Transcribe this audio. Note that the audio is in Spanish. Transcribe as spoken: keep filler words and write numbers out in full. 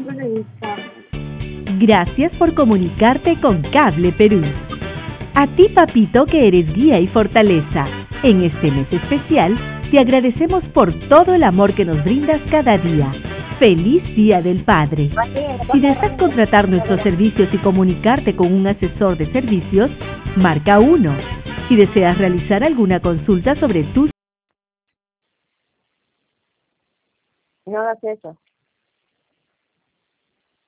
siempre le gusta. Gracias por comunicarte con Cable Perú. A ti, papito, que eres guía y fortaleza. En este mes especial, te agradecemos por todo el amor que nos brindas cada día. ¡Feliz Día del Padre! Si deseas contratar nuestros servicios y comunicarte con un asesor de servicios, marca uno. Si deseas realizar alguna consulta sobre tus... No hagas eso.